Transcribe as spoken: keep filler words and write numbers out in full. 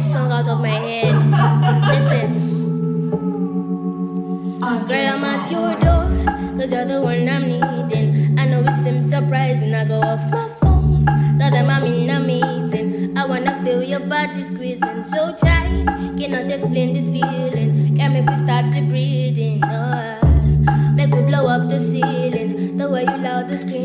this song out of my head. Listen. Girl, I'm at your door, cause you're the one I'm needing. I know it seems surprising, I go off my phone. Tell them I'm in a meeting. I wanna feel your body squeezing so tight. Cannot explain this feeling. Can make we start the breathing. Oh, make we blow up the ceiling. The way you loud the scream.